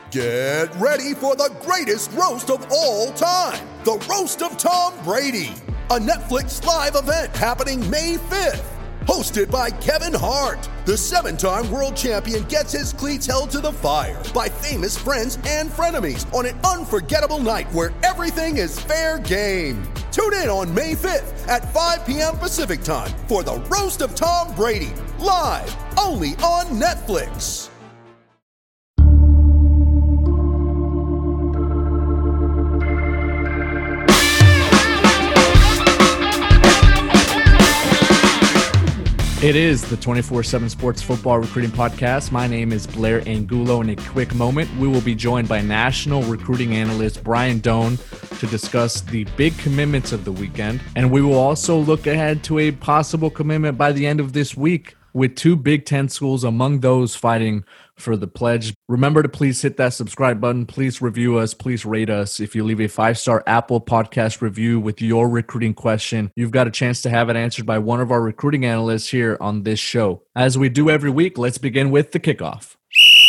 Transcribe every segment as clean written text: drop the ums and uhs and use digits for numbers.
Get ready for the greatest roast of all time, the Roast of Tom Brady, a Netflix live event happening May 5th. Hosted by Kevin Hart, the 7-time world champion gets his cleats held to the fire by famous friends and frenemies on an unforgettable night where everything is fair game. Tune in on May 5th at 5 p.m. Pacific time for the Roast of Tom Brady, live only on Netflix. It is the 24/7 Sports Football Recruiting Podcast. My name is Blair Angulo. In a quick moment, we will be joined by national recruiting analyst Brian Doan to discuss the big commitments of the weekend. And we will also look ahead to a possible commitment by the end of this week with two Big Ten schools among those fighting for the pledge. Remember to please hit that subscribe button. Please review us. Please rate us. If you leave a 5-star Apple Podcast review with your recruiting question, you've got a chance to have it answered by one of our recruiting analysts here on this show. As we do every week, let's begin with the kickoff.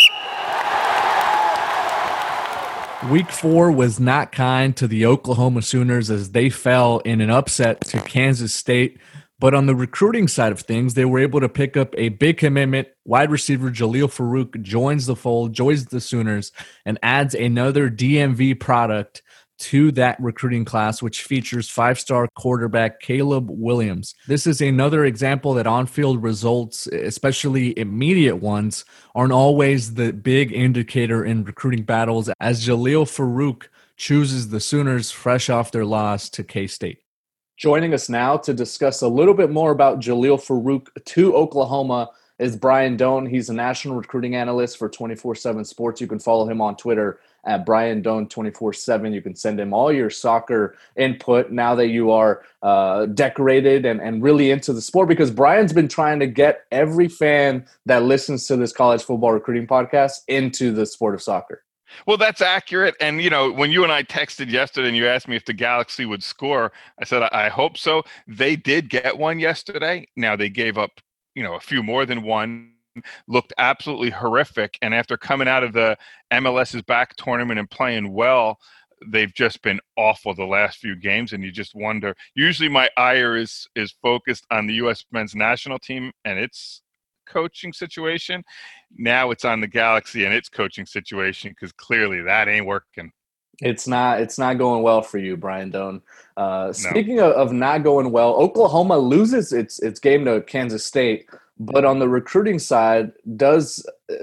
Week 4 was not kind to the Oklahoma Sooners as they fell in an upset to Kansas State. But on the recruiting side of things, they were able to pick up a big commitment. Wide receiver Jalil Farooq joins the fold, joins the Sooners, and adds another DMV product to that recruiting class, which features 5-star quarterback Caleb Williams. This is another example that on-field results, especially immediate ones, aren't always the big indicator in recruiting battles, as Jalil Farooq chooses the Sooners fresh off their loss to K-State. Joining us now to discuss a little bit more about Jalil Farooq to Oklahoma is Brian Doan. He's a national recruiting analyst for 24/7 Sports. You can follow him on Twitter at Brian Doan 24/7. You can send him all your soccer input now that you are decorated and really into the sport, because Brian's been trying to get every fan that listens to this college football recruiting podcast into the sport of soccer. Well, that's accurate. And, you know, when you and I texted yesterday and you asked me if the Galaxy would score, I said, I hope so. They did get one yesterday. Now they gave up, a few more than one, looked absolutely horrific. And after coming out of the MLS's back tournament and playing well, they've just been awful the last few games. And you just wonder, usually my ire is focused on the U.S. men's national team and its coaching situation. Now it's on the Galaxy and its coaching situation, because clearly that ain't working. It's not going well for you, Brian Doan. Speaking of not going well, Oklahoma loses its game to Kansas State, but on the recruiting side does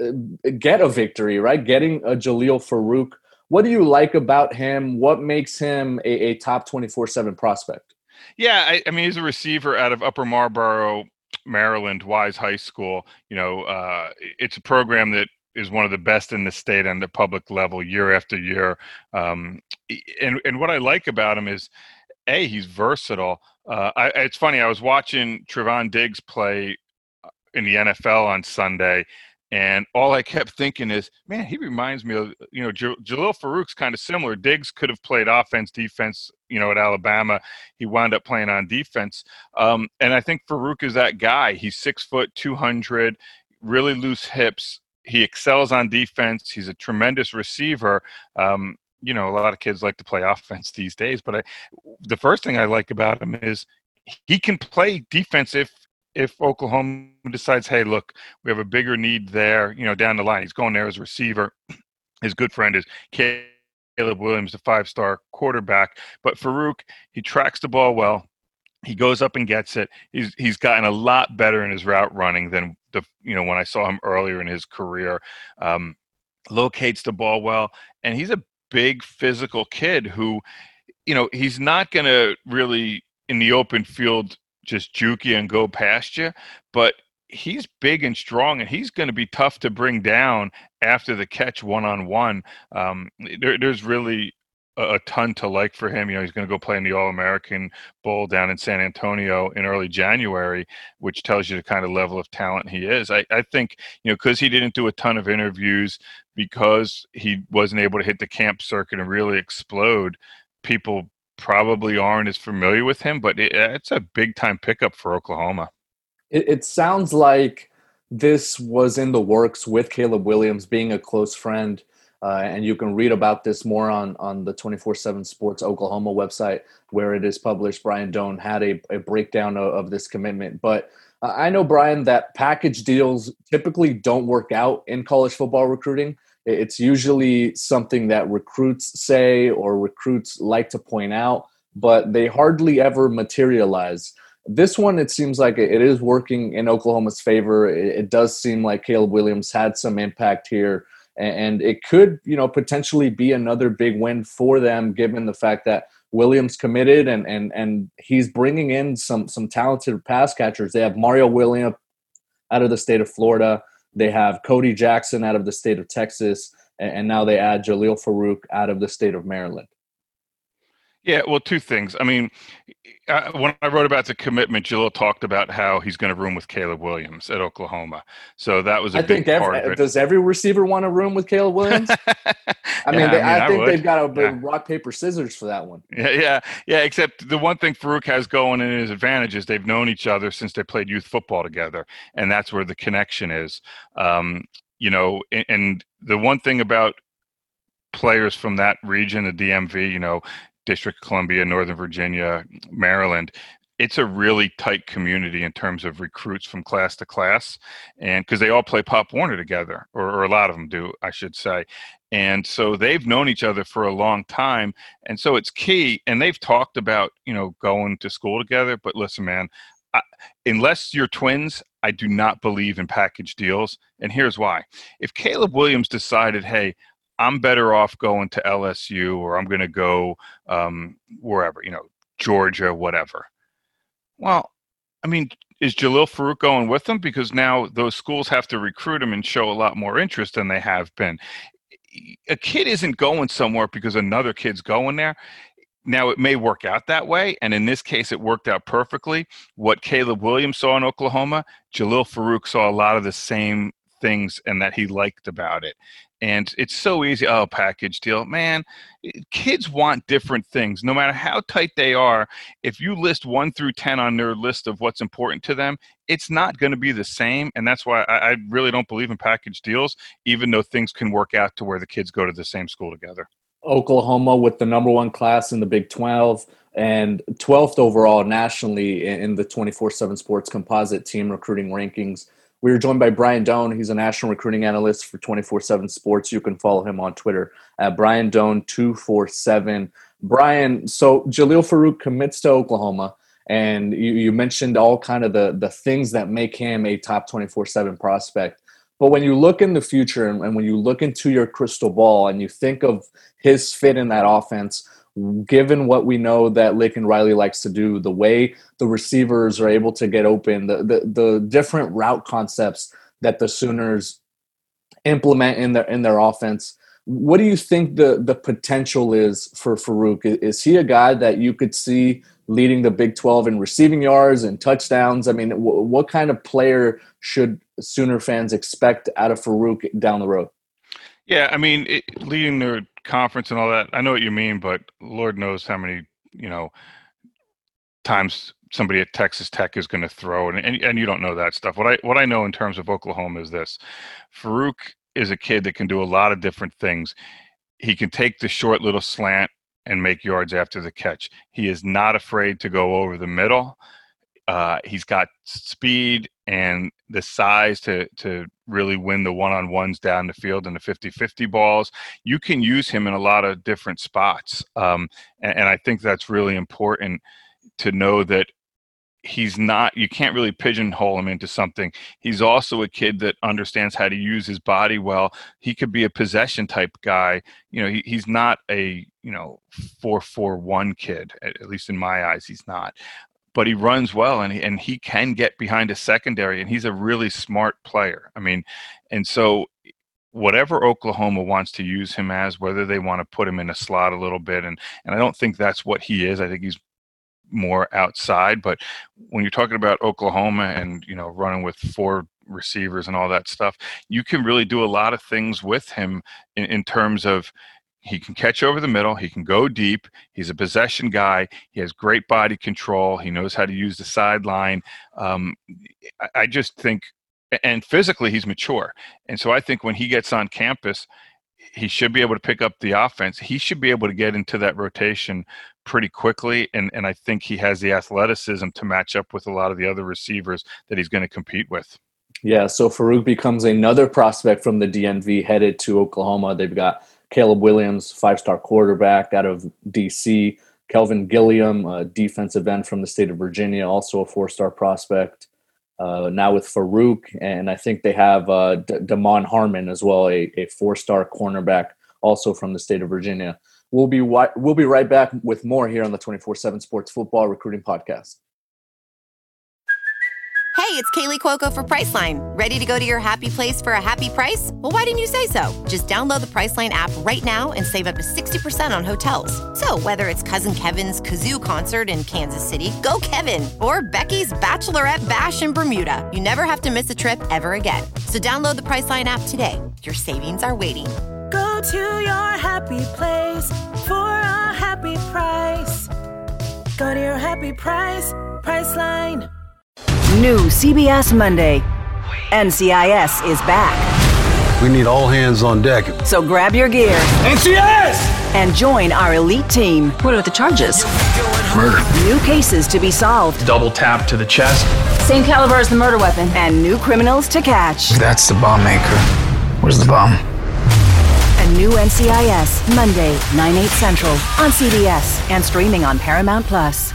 get a victory, right? Getting a Jalil Farooq. What do you like about him? What makes him a top 24/7 prospect? Yeah, I mean, he's a receiver out of Upper Marlboro, Maryland, Wise High School. It's a program that is one of the best in the state on the public level year after year. And what I like about him is, he's versatile. It's funny, I was watching Trevon Diggs play in the NFL on Sunday, and all I kept thinking is, man, he reminds me of, Jalil Farooq's kind of similar. Diggs could have played offense, defense, at Alabama. He wound up playing on defense. And I think Farooq is that guy. He's 6 foot, 200, really loose hips. He excels on defense. He's a tremendous receiver. A lot of kids like to play offense these days, but the first thing I like about him is he can play defense if Oklahoma decides, hey, look, we have a bigger need there, down the line. He's going there as a receiver. His good friend is Caleb Williams, the 5-star quarterback. But Farooq, he tracks the ball well. He goes up and gets it. He's gotten a lot better in his route running than when I saw him earlier in his career. Locates the ball well, and he's a big physical kid who, he's not going to really in the open field just juke you and go past you, but he's big and strong, and he's going to be tough to bring down after the catch one-on-one. There's really a ton to like for him. He's going to go play in the All-American Bowl down in San Antonio in early January, which tells you the kind of level of talent he is. I think, because he didn't do a ton of interviews, because he wasn't able to hit the camp circuit and really explode, people probably aren't as familiar with him, but it's a big-time pickup for Oklahoma. It sounds like this was in the works with Caleb Williams being a close friend And you can read about this more on the 24/7 Sports Oklahoma website, where it is published. Brian Doan had a breakdown of this commitment. But I know, Brian, that package deals typically don't work out in college football recruiting. It's usually something that recruits say or recruits like to point out, but they hardly ever materialize. This one, it seems like it is working in Oklahoma's favor. It does seem like Caleb Williams had some impact here, and it could, potentially be another big win for them, given the fact that Williams committed and he's bringing in some talented pass catchers. They have Mario Williams out of the state of Florida. They have Cody Jackson out of the state of Texas, and now they add Jalil Farouk out of the state of Maryland. Yeah, well, two things. I mean, when I wrote about the commitment, Jalil talked about how he's going to room with Caleb Williams at Oklahoma. So that was a big part of it. Does every receiver want to room with Caleb Williams? I think they've got a big rock, paper, scissors for that one. Yeah. Except the one thing Farouk has going in his advantage is they've known each other since they played youth football together, and that's where the connection is. And the one thing about players from that region, the DMV, District of Columbia, Northern Virginia, Maryland, it's a really tight community in terms of recruits from class to class, and because they all play Pop Warner together, or a lot of them do, I should say. And so they've known each other for a long time, and so it's key. And they've talked about, going to school together. But listen, man, unless you're twins, I do not believe in package deals. And here's why. If Caleb Williams decided, hey, I'm better off going to LSU, or I'm going to go wherever, Georgia, whatever. Well, I mean, is Jalil Farouk going with them? Because now those schools have to recruit him and show a lot more interest than they have been. A kid isn't going somewhere because another kid's going there. Now, it may work out that way, and in this case, it worked out perfectly. What Caleb Williams saw in Oklahoma, Jalil Farouk saw a lot of the same things and that he liked about it. And it's so easy. Oh, package deal. Man, kids want different things. No matter how tight they are, if you list 1 through 10 on their list of what's important to them, it's not going to be the same. And that's why I really don't believe in package deals, even though things can work out to where the kids go to the same school together. Oklahoma with the number 1 class in the Big 12 and 12th overall nationally in the 24/7 Sports Composite Team recruiting rankings. We were joined by Brian Doan. He's a national recruiting analyst for 24/7 Sports. You can follow him on Twitter at Brian Doan 247. Brian, so Jalil Farouk commits to Oklahoma, and you mentioned all kind of the things that make him a top 24/7 prospect. But when you look in the future and when you look into your crystal ball and you think of his fit in that offense, given what we know that Lincoln Riley likes to do, the way the receivers are able to get open, the different route concepts that the Sooners implement in their offense, what do you think the potential is for Farouk? Is he a guy that you could see leading the Big 12 in receiving yards and touchdowns? I mean, what kind of player should Sooner fans expect out of Farouk down the road? Yeah, I mean, leading their conference and all that, I know what you mean, but Lord knows how many, times somebody at Texas Tech is going to throw, and you don't know that stuff. What I know in terms of Oklahoma is this: Farouk is a kid that can do a lot of different things. He can take the short little slant and make yards after the catch. He is not afraid to go over the middle. He's got speed and the size to really win the one-on-ones down the field and the 50-50 balls. You can use him in a lot of different spots. And I think that's really important to know that he's not, you can't really pigeonhole him into something. He's also a kid that understands how to use his body well. He could be a possession type guy. He's not a, 4-4-1 kid, at least in my eyes, he's not. But he runs well, and he can get behind a secondary, and he's a really smart player. I mean, and so whatever Oklahoma wants to use him as, whether they want to put him in a slot a little bit, and I don't think that's what he is. I think he's more outside. But when you're talking about Oklahoma and, running with 4 receivers and all that stuff, you can really do a lot of things with him in terms of he can catch over the middle. He can go deep. He's a possession guy. He has great body control. He knows how to use the sideline. I just think, and physically he's mature. And so I think when he gets on campus, He should be able to pick up the offense. He should be able to get into that rotation pretty quickly, and I think he has the athleticism to match up with a lot of the other receivers that he's going to compete with. Yeah, so Farouk becomes another prospect from the DMV headed to Oklahoma. They've got Caleb Williams, 5-star quarterback out of D.C., Kelvin Gilliam, a defensive end from the state of Virginia, also a 4-star prospect. Now with Farouk, and I think they have Damon Harmon as well, a 4-star cornerback, also from the state of Virginia. We'll be right back with more here on the 24/7 Sports Football Recruiting Podcast. Hey, it's Kaylee Cuoco for Priceline. Ready to go to your happy place for a happy price? Well, why didn't you say so? Just download the Priceline app right now and save up to 60% on hotels. So whether it's Cousin Kevin's Kazoo Concert in Kansas City, go Kevin, or Becky's Bachelorette Bash in Bermuda, you never have to miss a trip ever again. So download the Priceline app today. Your savings are waiting. Go to your happy place for a happy price. Go to your happy price, Priceline. New CBS Monday. NCIS is back. We need all hands on deck. So grab your gear. NCIS! And join our elite team. What are the charges? Murder. New cases to be solved. Double tap to the chest. Same caliber as the murder weapon. And new criminals to catch. That's the bomb maker. Where's the bomb? A new NCIS, Monday, 9/8 Central, on CBS and streaming on Paramount+.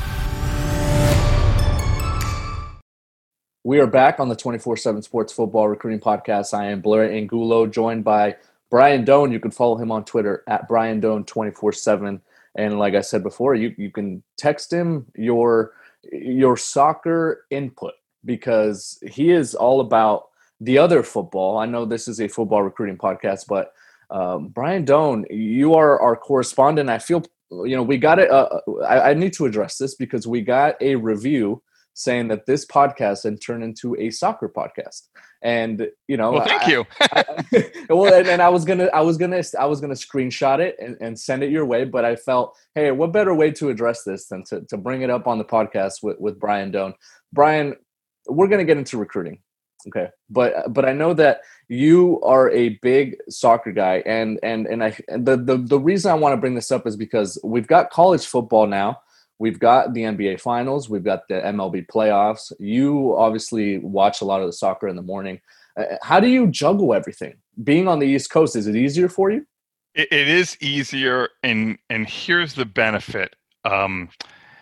We are back on the 24/7 Sports Football Recruiting Podcast. I am Blair Angulo, joined by Brian Doan. You can follow him on Twitter at Brian Doan 24/7. And like I said before, you can text him your soccer input, because he is all about the other football. I know this is a football recruiting podcast, but Brian Doan, you are our correspondent. I feel, we got it. I need to address this because we got a review saying that this podcast had turned into a soccer podcast, and well, thank you. And I was gonna screenshot it and send it your way, but I felt, hey, what better way to address this than to bring it up on the podcast with Brian Doan. Brian, we're gonna get into recruiting, okay? But I know that you are a big soccer guy, and the reason I want to bring this up is because we've got college football now. We've got the NBA Finals. We've got the MLB playoffs. You obviously watch a lot of the soccer in the morning. How do you juggle everything? Being on the East Coast, is it easier for you? It is easier, and here's the benefit. And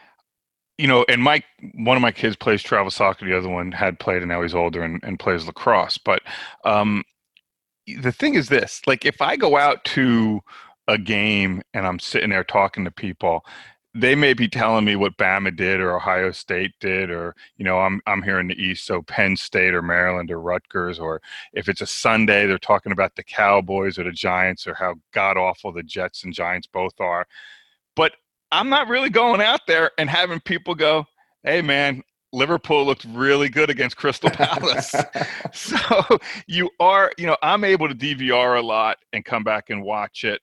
one of my kids plays travel soccer. The other one had played, and now he's older and plays lacrosse. But the thing is this: like, if I go out to a game and I'm sitting there talking to people, they may be telling me what Bama did or Ohio State did, or, I'm here in the East, so Penn State or Maryland or Rutgers, or if it's a Sunday, they're talking about the Cowboys or the Giants or how god-awful the Jets and Giants both are. But I'm not really going out there and having people go, hey, man, Liverpool looked really good against Crystal Palace. So I'm able to DVR a lot and come back and watch it.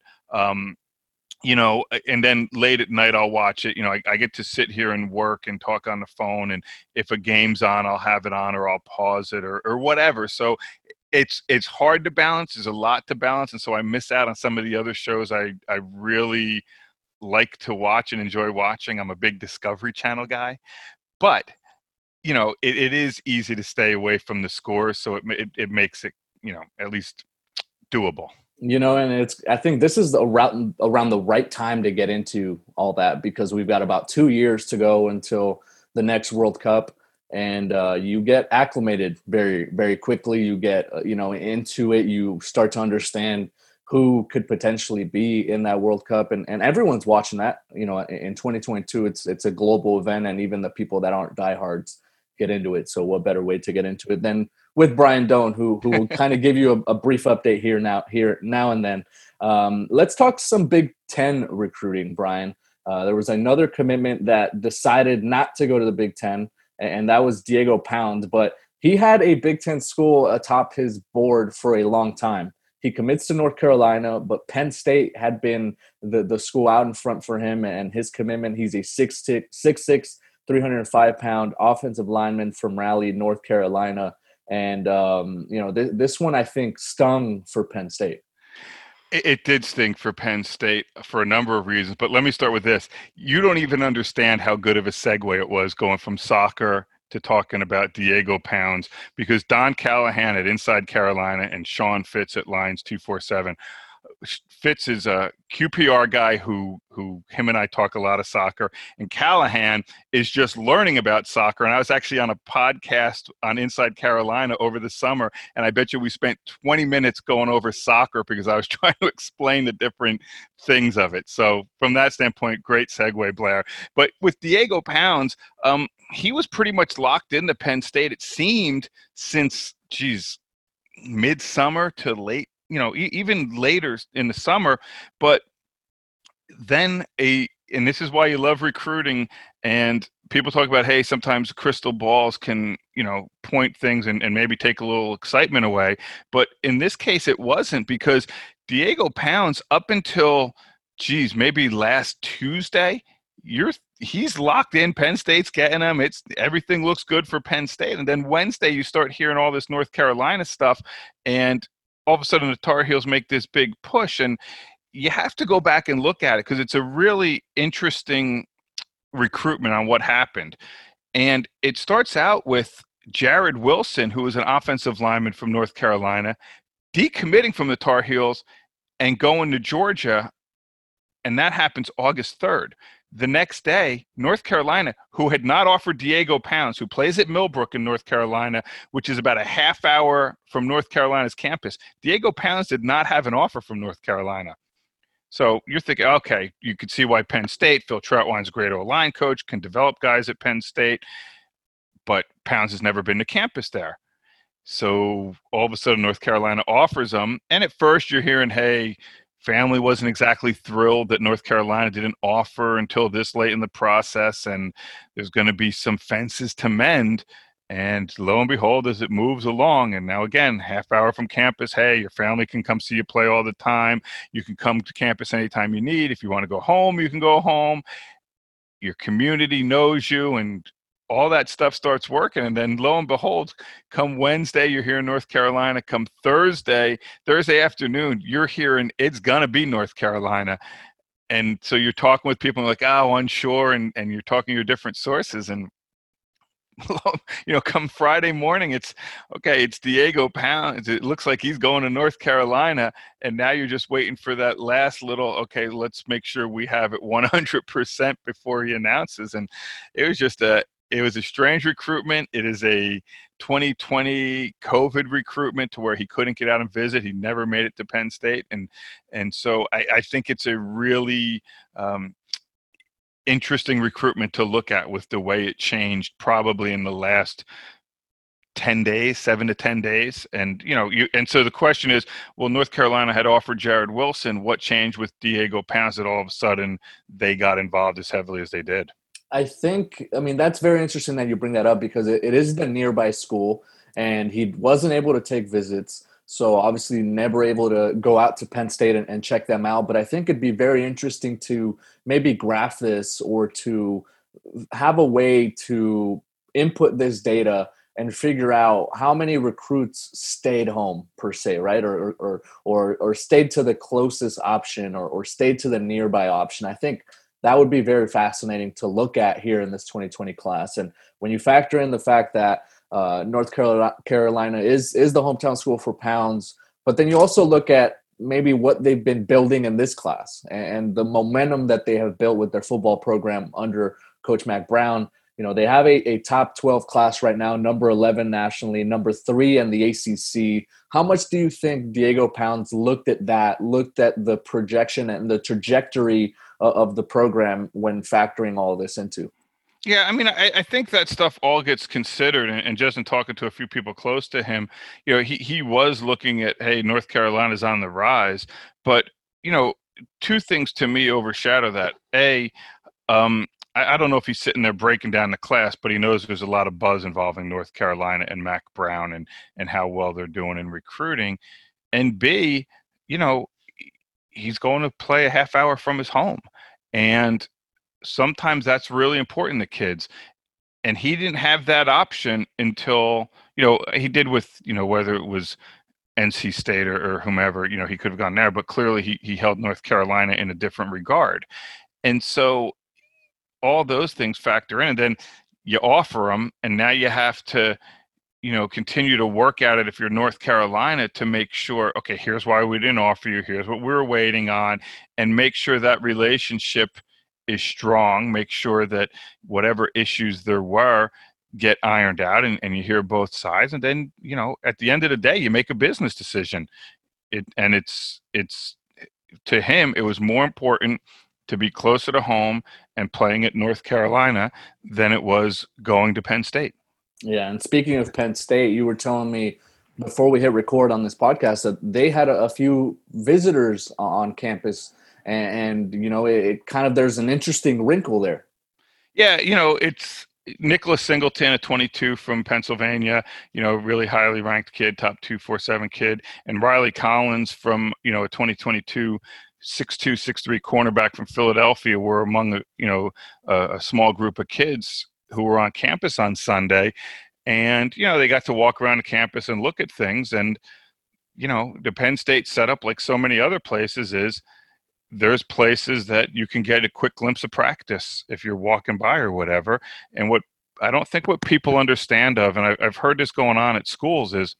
And then late at night I'll watch it. I get to sit here and work and talk on the phone, and if a game's on, I'll have it on, or I'll pause it, or whatever. So it's hard to balance. There's a lot to balance, and so I miss out on some of the other shows I really like to watch and enjoy watching. I'm a big Discovery Channel guy, but it is easy to stay away from the scores, so it makes it at least doable. And I think this is around the right time to get into all that, because we've got about 2 years to go until the next World Cup, and you get acclimated very, very quickly. You get, into it. You start to understand who could potentially be in that World Cup, and everyone's watching that. In 2022, it's a global event, and even the people that aren't diehards get into it. So what better way to get into it than with Brian Doan, who will kind of give you a brief update here now and then. Let's talk some Big Ten recruiting, Brian. There was another commitment that decided not to go to the Big Ten, and that was Diego Pound. But he had a Big Ten school atop his board for a long time. He commits to North Carolina, but Penn State had been the school out in front for him, and his commitment. He's a 6'6", 305-pound offensive lineman from Raleigh, North Carolina. And, this one, I think, stung for Penn State. It did stink for Penn State for a number of reasons, but let me start with this. You don't even understand how good of a segue it was going from soccer to talking about Diego Pounds, because Don Callahan at Inside Carolina and Sean Fitz at Lines 247. Fitz is a QPR guy who him and I talk a lot of soccer, and Callahan is just learning about soccer. And I was actually on a podcast on Inside Carolina over the summer, and I bet you we spent 20 minutes going over soccer because I was trying to explain the different things of it. So from that standpoint, great segue, Blair. But with Diego Pounds, he was pretty much locked into Penn State, it seemed, since, midsummer to late, even later in the summer. But then and this is why you love recruiting, and people talk about, hey, sometimes crystal balls can, point things and maybe take a little excitement away. But in this case, it wasn't, because Diego Pounds, up until, maybe last Tuesday, he's locked in. Penn State's getting him. Everything looks good for Penn State. And then Wednesday, you start hearing all this North Carolina stuff, and all of a sudden the Tar Heels make this big push. And you have to go back and look at it, because it's a really interesting recruitment on what happened. And it starts out with Jared Wilson, who was an offensive lineman from North Carolina, decommitting from the Tar Heels and going to Georgia. And that happens August 3rd. The next day, North Carolina, who had not offered Diego Pounds, who plays at Millbrook in North Carolina, which is about a half hour from North Carolina's campus, Diego Pounds did not have an offer from North Carolina. So you're thinking, okay, you could see why Penn State, Phil Troutwine's a great O-line coach, can develop guys at Penn State, but Pounds has never been to campus there. So all of a sudden North Carolina offers him, and at first you're hearing, hey, family wasn't exactly thrilled that North Carolina didn't offer until this late in the process, and there's going to be some fences to mend. And lo and behold, as it moves along, and now again, half hour from campus, hey, your family can come see you play all the time. You can come to campus anytime you need. If you want to go home, you can go home. Your community knows you, and all that stuff starts working. And then lo and behold, come Wednesday, you're here in North Carolina. Come Thursday afternoon, you're hearing it's going to be North Carolina. And so you're talking with people like, unsure. And you're talking to your different sources. And, come Friday morning, it's Diego Pounds. It looks like he's going to North Carolina. And now you're just waiting for that last little, okay, let's make sure we have it 100% before he announces. And it was a strange recruitment. It is a 2020 COVID recruitment to where he couldn't get out and visit. He never made it to Penn State. And so I think it's a really interesting recruitment to look at, with the way it changed probably in the last 7 to 10 days. And, and so the question is, well, North Carolina had offered Jared Wilson. What changed with Diego Pounds that all of a sudden they got involved as heavily as they did? That's very interesting that you bring that up, because it is the nearby school, and he wasn't able to take visits. So obviously never able to go out to Penn State and check them out. But I think it'd be very interesting to maybe graph this, or to have a way to input this data and figure out how many recruits stayed home per se, right? Or stayed to the closest option, or stayed to the nearby option. I think that would be very fascinating to look at here in this 2020 class. And when you factor in the fact that North Carolina is the hometown school for Pounds, but then you also look at maybe what they've been building in this class and the momentum that they have built with their football program under Coach Mack Brown. They have a top 12 class right now, number 11 nationally, number 3 in the ACC. How much do you think Diego Pounds looked at the projection and the trajectory of the program when factoring all this into? Yeah, I think that stuff all gets considered, and just in talking to a few people close to him, he was looking at, hey, North Carolina's on the rise. But, two things to me overshadow that. I don't know if he's sitting there breaking down the class, but he knows there's a lot of buzz involving North Carolina and Mack Brown and how well they're doing in recruiting. And B, he's going to play a half hour from his home. And sometimes that's really important to kids. And he didn't have that option until, he did with, whether it was NC State or whomever, he could have gone there, but clearly he held North Carolina in a different regard. And so all those things factor in, and then you offer them, and now you have to, continue to work at it if you're North Carolina to make sure, okay, here's why we didn't offer you, here's what we're waiting on, and make sure that relationship is strong, make sure that whatever issues there were get ironed out, and you hear both sides, and then, at the end of the day, you make a business decision. It's to him, it was more important to be closer to home and playing at North Carolina than it was going to Penn State. Yeah, and speaking of Penn State, you were telling me before we hit record on this podcast that they had a few visitors on campus, and it kind of, there's an interesting wrinkle there. Yeah, it's Nicholas Singleton, a 22 from Pennsylvania, really highly ranked kid, top 247 kid, and Riley Collins from, a 2022 6'2", 6'3" cornerback from Philadelphia were among a small group of kids who were on campus on Sunday, and they got to walk around the campus and look at things. And the Penn State setup, like so many other places, is there's places that you can get a quick glimpse of practice if you're walking by or whatever. And what I don't think what people understand of, and I've heard this going on at schools, is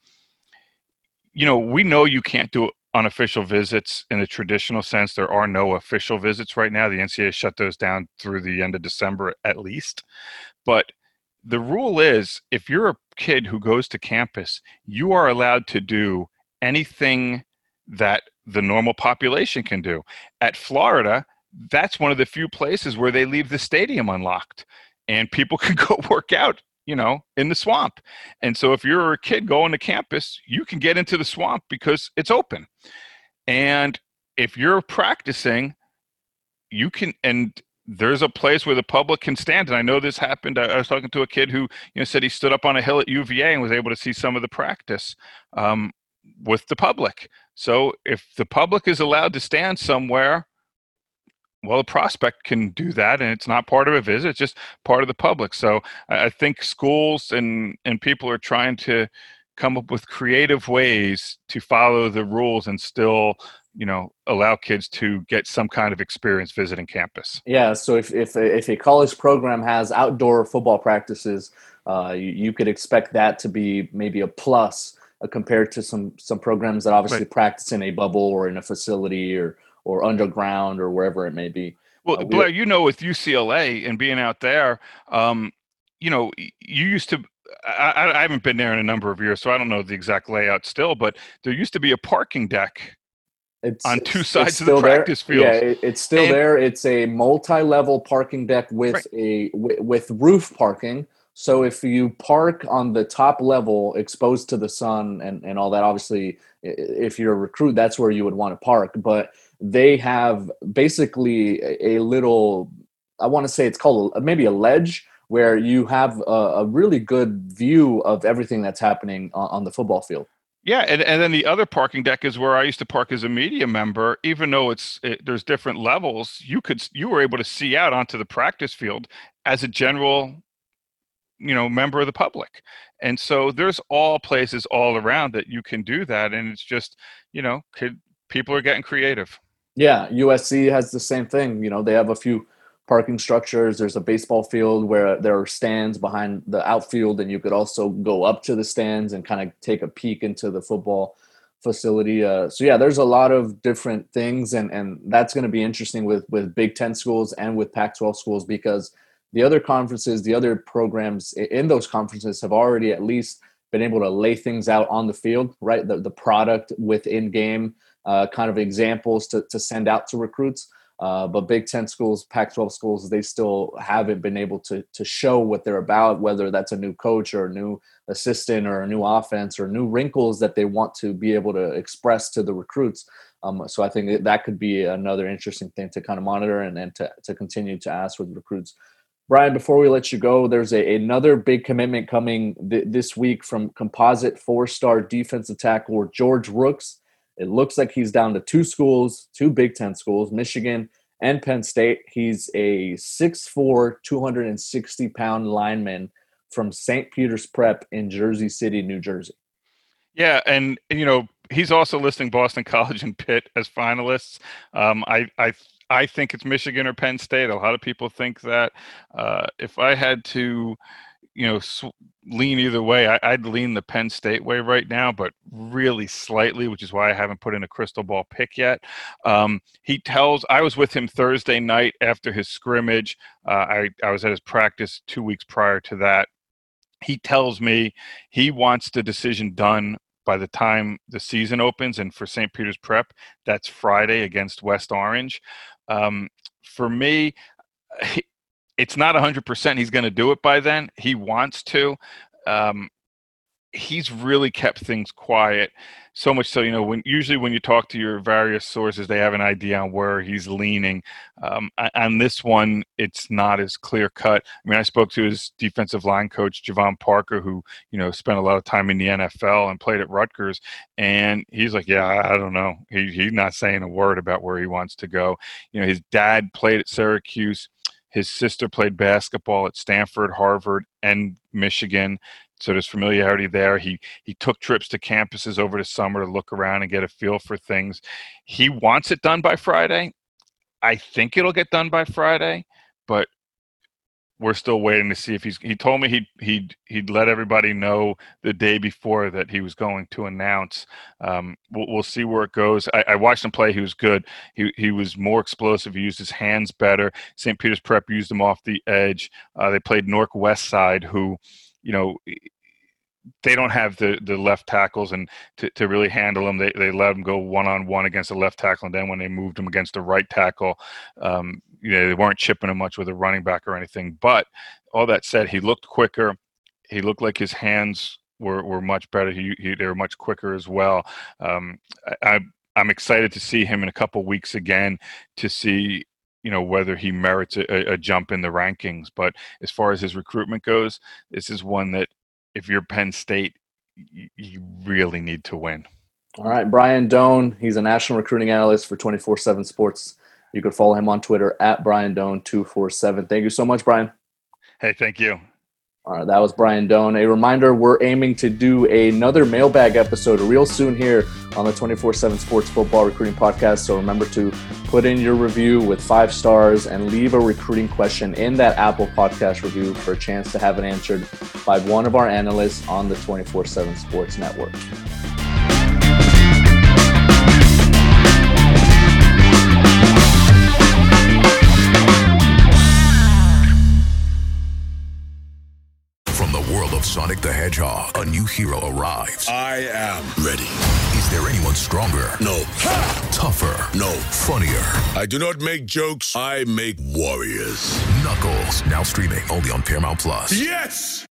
we know you can't do unofficial visits in the traditional sense. There are no official visits right now. The NCAA shut those down through the end of December at least. But the rule is, if you're a kid who goes to campus, you are allowed to do anything that the normal population can do. At Florida, that's one of the few places where they leave the stadium unlocked and people can go work out, in the swamp. And so if you're a kid going to campus, you can get into the swamp because it's open. And if you're practicing, you can, and there's a place where the public can stand. And I know this happened. I was talking to a kid who, said he stood up on a hill at UVA and was able to see some of the practice with the public. So if the public is allowed to stand somewhere, well, a prospect can do that, and it's not part of a visit, it's just part of the public. So I think schools and people are trying to come up with creative ways to follow the rules and still, allow kids to get some kind of experience visiting campus. Yeah, so if a college program has outdoor football practices, you could expect that to be maybe a plus compared to some programs that obviously practice in a bubble or in a facility or underground or wherever it may be. Well, Blair, with UCLA and being out there, you used to, I haven't been there in a number of years, so I don't know the exact layout still, but there used to be a parking deck on two sides of the practice field. Yeah, it's still there. It's a multi-level parking deck with with roof parking. So if you park on the top level exposed to the sun and all that, obviously, if you're a recruit, that's where you would want to park. But they have basically a little, I want to say it's called maybe a ledge, where you have a really good view of everything that's happening on the football field. Yeah, and then the other parking deck is where I used to park as a media member. Even though there's different levels, you were able to see out onto the practice field as a general, member of the public. And so there's all places all around that you can do that, and it's just, people are getting creative. Yeah, USC has the same thing. They have a few parking structures. There's a baseball field where there are stands behind the outfield, and you could also go up to the stands and kind of take a peek into the football facility. So yeah, there's a lot of different things, and that's going to be interesting with Big Ten schools and with Pac-12 schools, because the other conferences, the other programs in those conferences have already at least been able to lay things out on the field, right? The product within game kind of examples to send out to recruits. But Big Ten schools, Pac-12 schools, they still haven't been able to show what they're about, whether that's a new coach or a new assistant or a new offense or new wrinkles that they want to be able to express to the recruits. So I think that could be another interesting thing to kind of monitor and to continue to ask with recruits. Brian, before we let you go, there's another big commitment coming this week from composite 4-star defensive tackle George Rooks. It looks like he's down to two Big Ten schools, Michigan and Penn State. He's a 6'4", 260-pound lineman from St. Peter's Prep in Jersey City, New Jersey. Yeah, and, he's also listing Boston College and Pitt as finalists. I think it's Michigan or Penn State. A lot of people think that. If I had to, lean either way, I'd lean the Penn State way right now, but really slightly, which is why I haven't put in a crystal ball pick yet. I was with him Thursday night after his scrimmage. I was at his practice 2 weeks prior to that. He tells me he wants the decision done by the time the season opens, and for St. Peter's Prep, that's Friday against West Orange. For me, it's not 100% he's going to do it by then. He wants to. He's really kept things quiet, so much so, usually when you talk to your various sources, they have an idea on where he's leaning. On this one, it's not as clear cut. I mean, I spoke to his defensive line coach, Javon Parker, who, spent a lot of time in the NFL and played at Rutgers. And he's like, yeah, I don't know. He's not saying a word about where he wants to go. His dad played at Syracuse. His sister played basketball at Stanford, Harvard, and Michigan. So there's familiarity there. He took trips to campuses over the summer to look around and get a feel for things. He wants it done by Friday. I think it'll get done by Friday, but we're still waiting to see if he told me he'd let everybody know the day before that he was going to announce. We'll see where it goes. I watched him play. He was good. He was more explosive. He used his hands better. St. Peter's Prep used him off the edge. They played Nork West Side, who, they don't have the left tackles, and to really handle them, they let them go one-on-one against the left tackle, and then when they moved him against the right tackle, they weren't chipping him much with a running back or anything. But all that said, he looked quicker. He looked like his hands were much better. They were much quicker as well. I'm excited to see him in a couple weeks again to see whether he merits a jump in the rankings. But as far as his recruitment goes, this is one that if you're Penn State, you really need to win. All right, Brian Doan, he's a national recruiting analyst for 24/7 Sports. You can follow him on Twitter at BrianDoan247. Thank you so much, Brian. Hey, thank you. All right, that was Brian Doan. A reminder, we're aiming to do another mailbag episode real soon here on the 24/7 Sports Football Recruiting Podcast. So remember to put in your review with 5 stars and leave a recruiting question in that Apple Podcast review for a chance to have it answered by one of our analysts on the 24/7 Sports Network. Sonic the Hedgehog, a new hero arrives. I am ready. Is there anyone stronger? No. Tougher? No. Funnier? I do not make jokes, I make warriors. Knuckles, now streaming only on Paramount+. Yes!